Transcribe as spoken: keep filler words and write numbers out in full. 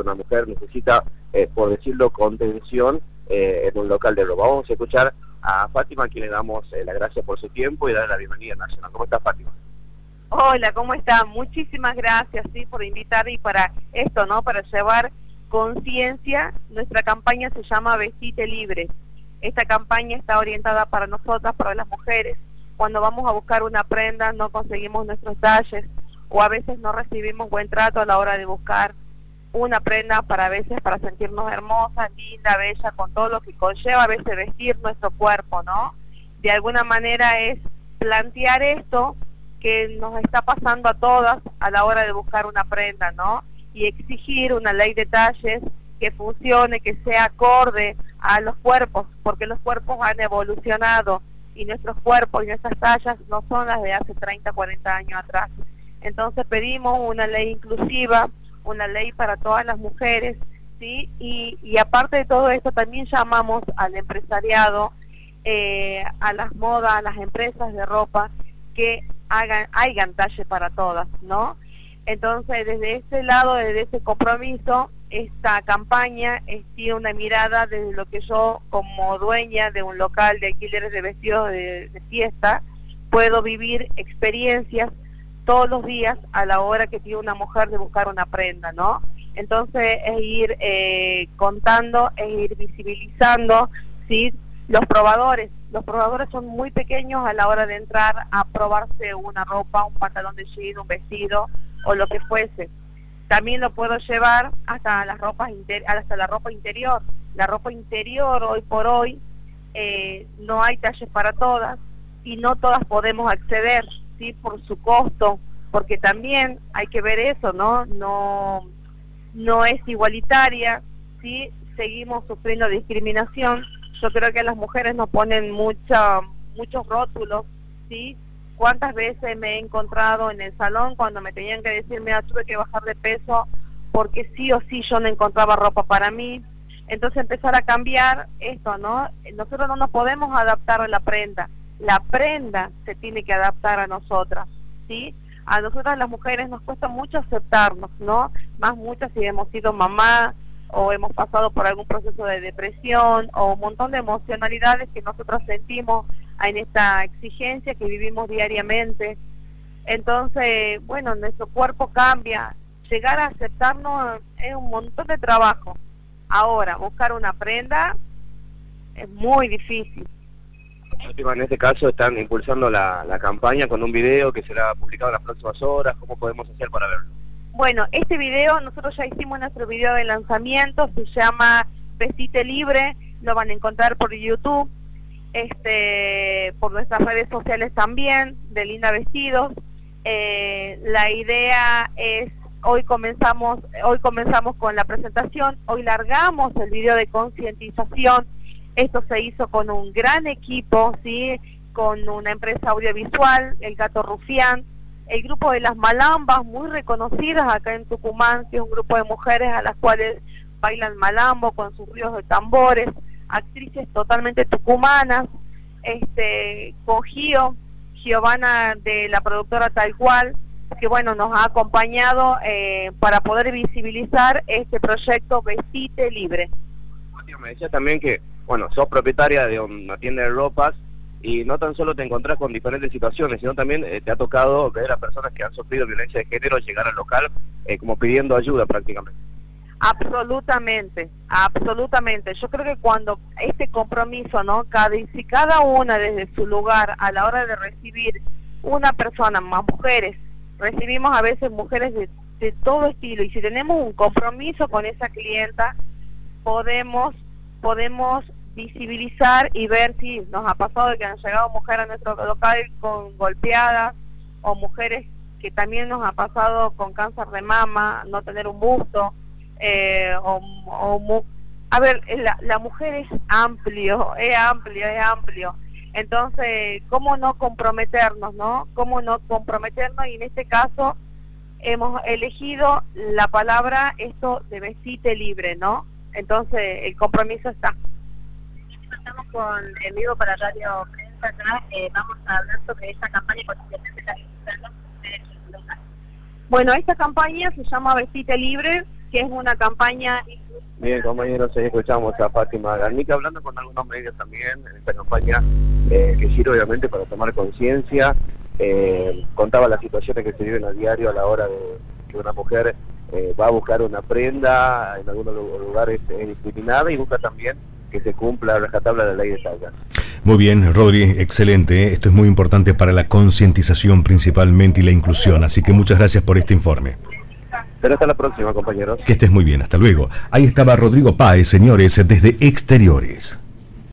que una mujer necesita, eh, por decirlo, contención eh, en un local de ropa. Vamos a escuchar a Fátima, a quien le damos eh, las gracias por su tiempo y darle la bienvenida a Nacional. ¿Cómo está, Fátima? Hola, ¿cómo está? Muchísimas gracias, sí, por invitar y para esto, ¿no? Para llevar conciencia. Nuestra campaña se llama Vestite Libre. Esta campaña está orientada para nosotras, para las mujeres. Cuando vamos a buscar una prenda no conseguimos nuestros talles o a veces no recibimos buen trato a la hora de buscar una prenda para a veces para sentirnos hermosas, linda, bella, con todo lo que conlleva a veces vestir nuestro cuerpo, ¿no? De alguna manera es plantear esto que nos está pasando a todas a la hora de buscar una prenda, ¿no? Y exigir una ley de talles que funcione, que sea acorde a los cuerpos, porque los cuerpos han evolucionado y nuestros cuerpos y nuestras tallas no son las de hace treinta, cuarenta años atrás. Entonces pedimos una ley inclusiva, una ley para todas las mujeres, ¿sí? Y, y aparte de todo esto también llamamos al empresariado, eh, a las modas, a las empresas de ropa, que hagan, hagan talle para todas, ¿no? Entonces, desde ese lado, desde ese compromiso, esta campaña es, tiene una mirada desde lo que yo, como dueña de un local de alquileres de vestidos de, de fiesta, puedo vivir experiencias todos los días a la hora que tiene una mujer de buscar una prenda, ¿no? Entonces, es ir eh, contando, es ir visibilizando, ¿sí? Los probadores. Los probadores son muy pequeños a la hora de entrar a probarse una ropa, un pantalón de jean, un vestido o lo que fuese. También lo puedo llevar hasta las ropas inter hasta la ropa interior. La ropa interior hoy por hoy eh, no hay talles para todas y no todas podemos acceder, ¿sí? Por su costo, porque también hay que ver eso, ¿no? No, no es igualitaria, ¿sí? Seguimos sufriendo discriminación. Yo creo que las mujeres nos ponen mucha, muchos rótulos, ¿sí? ¿Cuántas veces me he encontrado en el salón cuando me tenían que decir, mira, tuve que bajar de peso porque sí o sí yo no encontraba ropa para mí? Entonces empezar a cambiar esto, ¿no? Nosotros no nos podemos adaptar a la prenda, la prenda se tiene que adaptar a nosotras, ¿sí? A nosotras las mujeres nos cuesta mucho aceptarnos, ¿no? Más muchas si hemos sido mamá, o hemos pasado por algún proceso de depresión o un montón de emocionalidades que nosotros sentimos en esta exigencia que vivimos diariamente. Entonces, bueno, nuestro cuerpo cambia. Llegar a aceptarnos es un montón de trabajo. Ahora, buscar una prenda es muy difícil. En este caso están impulsando la, la campaña con un video que será publicado en las próximas horas. ¿Cómo podemos hacer para verlo? Bueno, este video, nosotros ya hicimos nuestro video de lanzamiento, se llama Vestite Libre, lo van a encontrar por YouTube, este, por nuestras redes sociales también, de Linda Vestidos. Eh, la idea es, hoy comenzamos, hoy comenzamos con la presentación, hoy largamos el video de concientización. Esto se hizo con un gran equipo, ¿sí? Con una empresa audiovisual, El Gato Rufián, el grupo de las Malambas, muy reconocidas acá en Tucumán, que es un grupo de mujeres a las cuales bailan malambo con sus ríos de tambores, actrices totalmente tucumanas, este, con Gio, Giovanna de la productora Tal Cual, que bueno, nos ha acompañado eh, para poder visibilizar este proyecto Vestite Libre. Me decía también que, bueno, sos propietaria de una tienda de ropas, y no tan solo te encontrás con diferentes situaciones, sino también eh, te ha tocado ver a personas que han sufrido violencia de género llegar al local eh, como pidiendo ayuda prácticamente. Absolutamente, absolutamente. Yo creo que cuando este compromiso, ¿no? Cada, si cada una desde su lugar a la hora de recibir una persona, más mujeres, recibimos a veces mujeres de, de todo estilo, y si tenemos un compromiso con esa clienta, podemos, podemos visibilizar y ver si nos ha pasado de que han llegado mujeres a nuestro local con golpeadas, o mujeres que también nos ha pasado con cáncer de mama, no tener un busto, eh, o, o a ver, la, la mujer es amplio, es amplio, es amplio. Entonces, ¿cómo no comprometernos, no? ¿Cómo no comprometernos? Y en este caso hemos elegido la palabra esto de Vestite Libre, ¿no? Entonces, el compromiso está. Estamos con en vivo para Radio Prensa acá, eh, vamos a hablar sobre esta campaña constitucional de la mujeres. Bueno, esta campaña se llama Vestite Libre, que es una campaña... Bien, compañeros, ahí escuchamos a Fátima Garnica hablando con algunos medios también en esta campaña eh, que sirve obviamente para tomar conciencia. Eh, contaba las situaciones que se viven a diario a la hora de que una mujer eh, va a buscar una prenda, en algunos lugares es discriminada, y busca también que se cumpla a rajatabla la ley de tallas. Muy bien, Rodri, excelente. Esto es muy importante para la concientización principalmente y la inclusión, así que muchas gracias por este informe. Pero hasta la próxima, compañeros. Que estés muy bien, hasta luego. Ahí estaba Rodrigo Páez, señores, desde Exteriores.